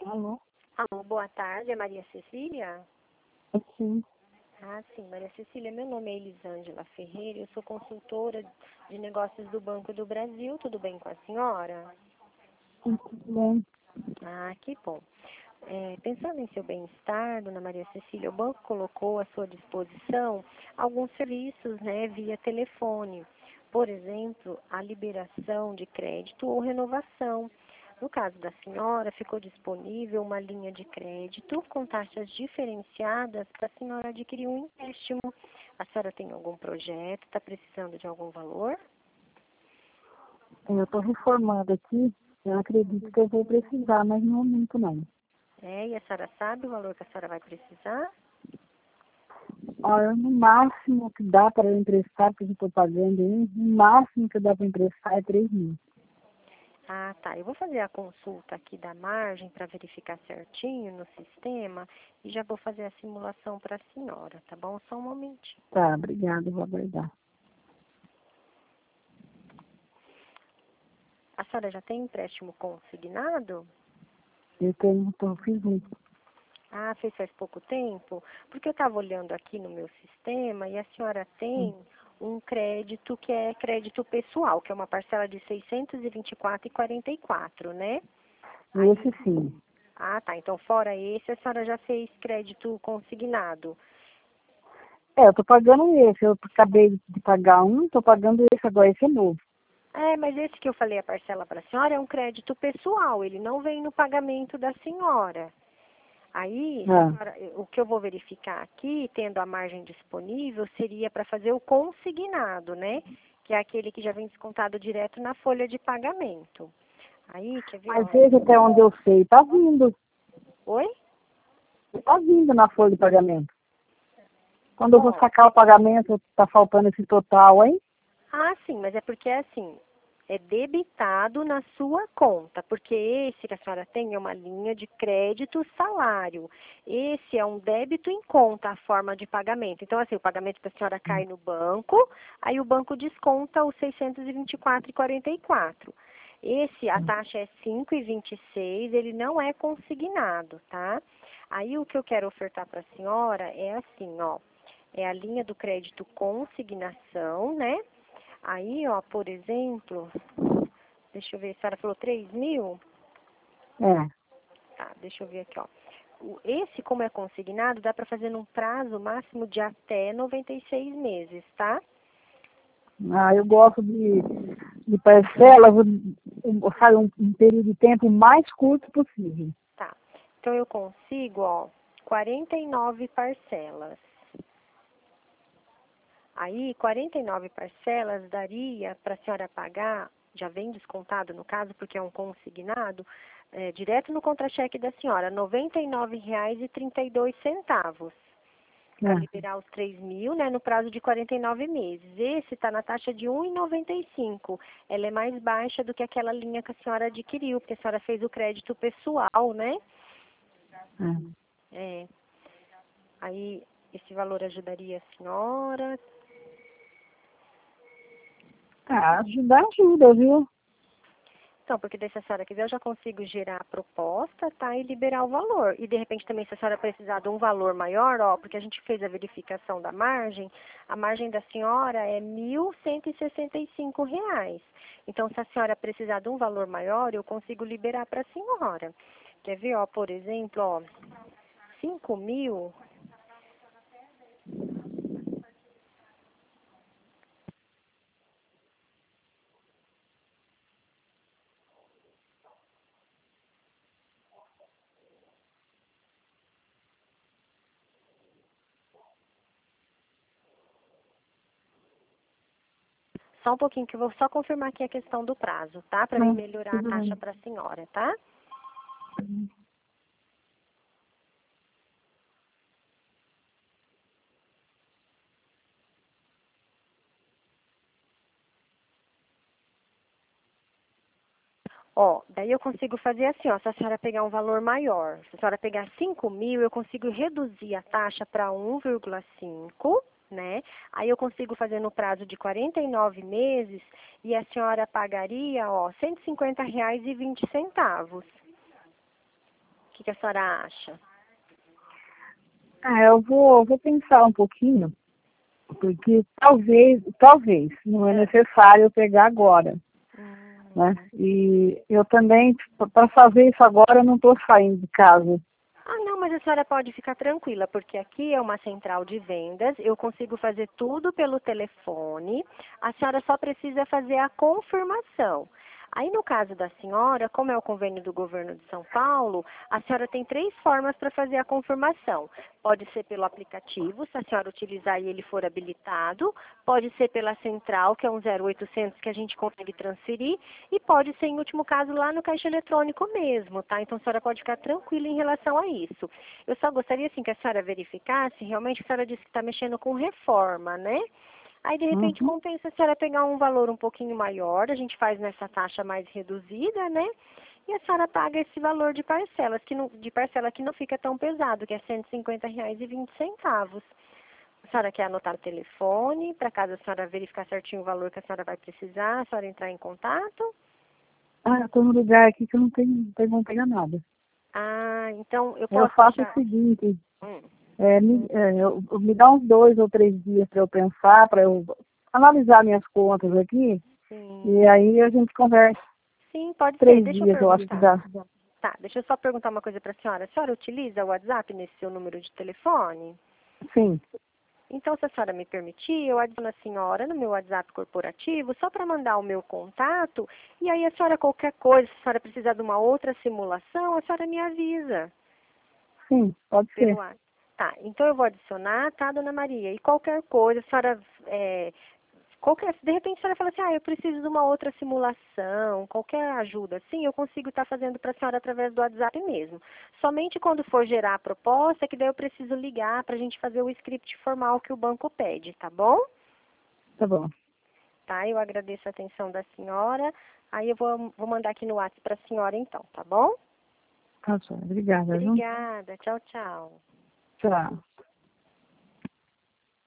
Alô? Alô, boa tarde, é Maria Cecília? Sim. Ah, sim, Maria Cecília, meu nome é Elisângela Ferreira, eu sou consultora de negócios do Banco do Brasil, tudo bem com a senhora? Sim, tudo bem. Ah, que bom. Pensando em seu bem-estar, dona Maria Cecília, o banco colocou à sua disposição alguns serviços, né, via telefone. Por exemplo, a liberação de crédito ou renovação. No caso da senhora, ficou disponível uma linha de crédito com taxas diferenciadas para a senhora adquirir um empréstimo. A senhora tem algum projeto? Está precisando de algum valor? Eu estou reformando aqui. Eu acredito que eu vou precisar, mas não muito não. E a senhora sabe o valor que a senhora vai precisar? Olha, no máximo que dá para eu emprestar, porque eu estou pagando aí, no máximo que dá para emprestar é 3.000. Ah, tá. Eu vou fazer a consulta aqui da margem para verificar certinho no sistema e já vou fazer a simulação para a senhora, tá bom? Só um momentinho. Tá, obrigada, eu vou aguardar. A senhora já tem empréstimo consignado? Fiz um. Ah, fez faz pouco tempo? Porque eu estava olhando aqui no meu sistema e a senhora tem um crédito que é crédito pessoal, que é uma parcela de 624,44, né? Esse sim. Ah, tá. Então, fora esse, a senhora já fez crédito consignado. Eu estou pagando esse. Eu acabei de pagar um, estou pagando esse agora, esse é novo. Mas esse que eu falei, a parcela para a senhora, é um crédito pessoal, ele não vem no pagamento da senhora. Aí, o que eu vou verificar aqui, tendo a margem disponível, seria para fazer o consignado, né? Que é aquele que já vem descontado direto na folha de pagamento. Aí, quer ver, Mas ó. esse, até onde eu sei, está vindo. Oi? Está vindo na folha de pagamento. Quando eu vou Ó. sacar o pagamento, está faltando esse total, hein? Ah, sim, mas é porque assim, é debitado na sua conta, porque esse que a senhora tem é uma linha de crédito salário. Esse é um débito em conta, a forma de pagamento. Então, assim, o pagamento da senhora cai no banco, aí o banco desconta os 624,44. Esse, a taxa é 5,26, ele não é consignado, tá? Aí o que eu quero ofertar para a senhora é assim, ó, é a linha do crédito consignação, né? Aí, ó, por exemplo, deixa eu ver, a senhora falou 3.000? É. Tá, deixa eu ver aqui, ó. Esse, como é consignado, dá para fazer num prazo máximo de até 96 meses, tá? Eu gosto de parcelas, sabe, um período de tempo mais curto possível. Tá. Então, eu consigo, ó, 49 parcelas. Aí, 49 parcelas daria para a senhora pagar, já vem descontado no caso, porque é um consignado, direto no contra-cheque da senhora, R$ 99,32. Para liberar os 3.000, né, no prazo de 49 meses. Esse está na taxa de 1,95. Ela é mais baixa do que aquela linha que a senhora adquiriu, porque a senhora fez o crédito pessoal, né? Aí, esse valor ajudaria a senhora. Ajuda, viu? Então, porque daí se a senhora quiser, eu já consigo gerar a proposta, tá? E liberar o valor. E de repente também, se a senhora precisar de um valor maior, ó, porque a gente fez a verificação da margem, a margem da senhora é R$ 1.165. Então, se a senhora precisar de um valor maior, eu consigo liberar para a senhora. Quer ver, ó, por exemplo, ó, 5.000. Só um pouquinho que eu vou só confirmar aqui a questão do prazo, tá? Para mim melhorar a taxa para a senhora, tá? Ó, daí eu consigo fazer assim, ó, se a senhora pegar um valor maior, se a senhora pegar 5.000, eu consigo reduzir a taxa para 1,5, né? Aí eu consigo fazer no prazo de 49 meses e a senhora pagaria, ó, R$ 150,20. que a senhora acha? Eu vou pensar um pouquinho, porque talvez não é necessário eu pegar agora, né? E eu também, para fazer isso agora, eu não estou saindo de casa. Ah, não, mas a senhora pode ficar tranquila, porque aqui é uma central de vendas, eu consigo fazer tudo pelo telefone, a senhora só precisa fazer a confirmação. Aí, no caso da senhora, como é o convênio do governo de São Paulo, a senhora tem 3 formas para fazer a confirmação. Pode ser pelo aplicativo, se a senhora utilizar e ele for habilitado, pode ser pela central, que é um 0800 que a gente consegue transferir, e pode ser, em último caso, lá no caixa eletrônico mesmo, tá? Então, a senhora pode ficar tranquila em relação a isso. Eu só gostaria, assim, que a senhora verificasse, realmente a senhora disse que está mexendo com reforma, né? Aí, de repente, Uhum. compensa a senhora pegar um valor um pouquinho maior, a gente faz nessa taxa mais reduzida, né? E a senhora paga esse valor de parcelas, de parcela que não fica tão pesado, que é R$ 150,20. A senhora quer anotar o telefone, para caso a senhora verificar certinho o valor que a senhora vai precisar, a senhora entrar em contato? Eu estou num lugar aqui que eu não tenho nada. Ah, então eu Eu posso faço o deixar... seguinte, Hum. me dá uns 2 ou 3 dias para eu pensar, para eu analisar minhas contas aqui, Sim. e aí a gente conversa. Sim, pode ser. 3 Deixa eu dias eu acho que perguntar. dá. Tá, deixa eu só perguntar uma coisa para a senhora. A senhora utiliza o WhatsApp nesse seu número de telefone? Sim, Então, se a senhora me permitir, eu adiciono a senhora no meu WhatsApp corporativo só para mandar o meu contato. E aí a senhora, qualquer coisa, se a senhora precisar de uma outra simulação, a senhora me avisa sim, pode pelo ser. WhatsApp. Tá, então eu vou adicionar, tá, dona Maria? E qualquer coisa, a senhora... de repente a senhora fala assim, eu preciso de uma outra simulação, qualquer ajuda assim, eu consigo estar fazendo para a senhora através do WhatsApp mesmo. Somente quando for gerar a proposta, que daí eu preciso ligar para a gente fazer o script formal que o banco pede, tá bom? Tá bom. Tá, eu agradeço a atenção da senhora. Aí eu vou mandar aqui no WhatsApp para a senhora então, tá bom? Tá, senhora. Obrigada, viu? Obrigada, tchau, tchau. Tchau.